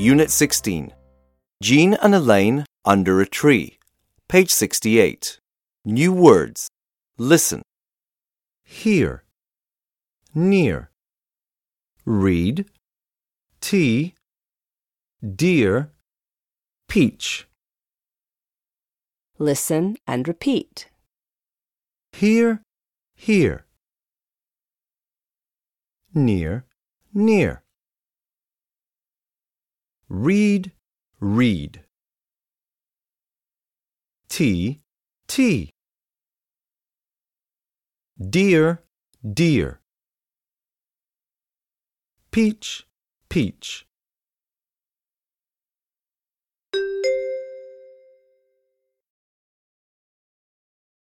Unit 16. Jean and Elaine under a tree. Page 68. New words. Listen. Here, near, read, tea, dear, peach. Listen and repeat. Here, here. Near, near. Read, read. Tea, tea. Dear, dear. Peach, peach.